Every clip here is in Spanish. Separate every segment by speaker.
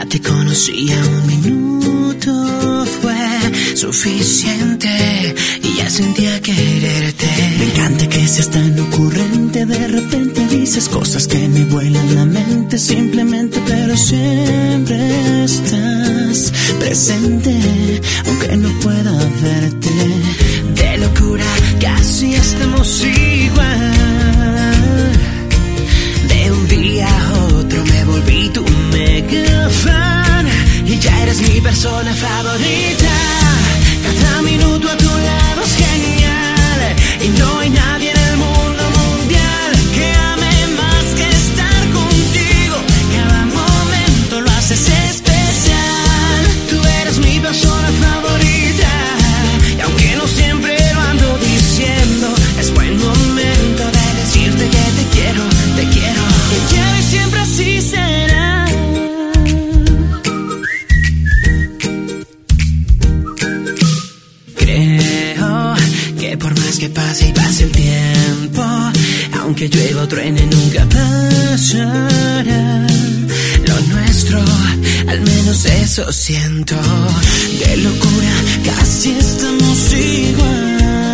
Speaker 1: te conocía, un minuto fue suficiente y ya sentía quererte. Me encanta que seas tan ocurrente, de repente dices cosas que me vuelan la mente simplemente, pero siempre estás presente, aunque no pueda verte. De locura casi estamos igual. De un día a otro me volví tu mega fan y ya eres mi persona favorita. Cada minuto a tu lado es genial y no hay nadie en el mundo mundial que ame más que estar contigo. Cada momento lo haces especial. Tú eres mi persona favorita y aunque no siempre lo ando diciendo, es buen momento de decirte que te quiero, te quiero. Y quiero y siempre así será. Creo que por más que pase y pase el tiempo, aunque llueva o truene nunca pasará lo nuestro, al menos eso siento. De locura casi estamos igual.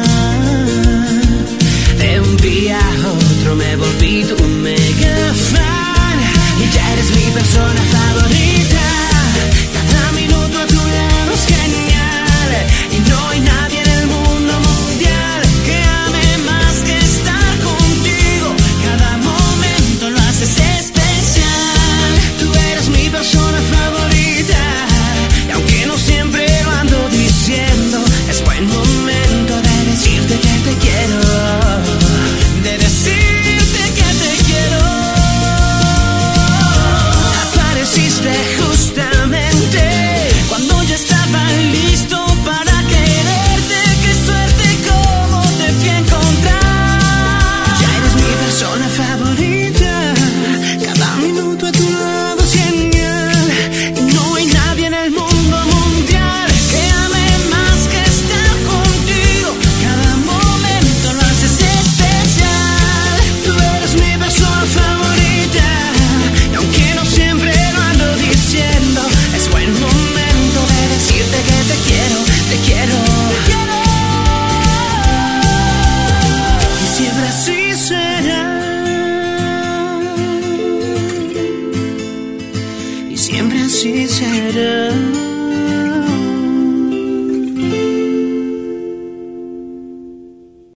Speaker 1: De un día a otro me volví tu mega fan y ya eres mi persona favorita. Cada minuto a tu lado es genial y no hay nadie en el mundo mundial que ame más que estar contigo. Cada momento lo haces especial. Tú eres mi persona favorita y aunque no siempre lo ando diciendo, es buen momento de decirte que te quiero, de decirte que te quiero. Apareciste justamente cuando yo estaba listo para quererte. Qué suerte como te fui a encontrar. Ya eres mi persona favorita. Cada minuto a tu lado es genial y no hay nadie en el mundo mundial que ame más que estar contigo. Cada momento lo haces especial. Tú eres mi persona favorita y aunque no siempre lo ando diciendo, es buen momento de decirte que te quiero, te quiero, te quiero. Y siempre así será. Y siempre así será.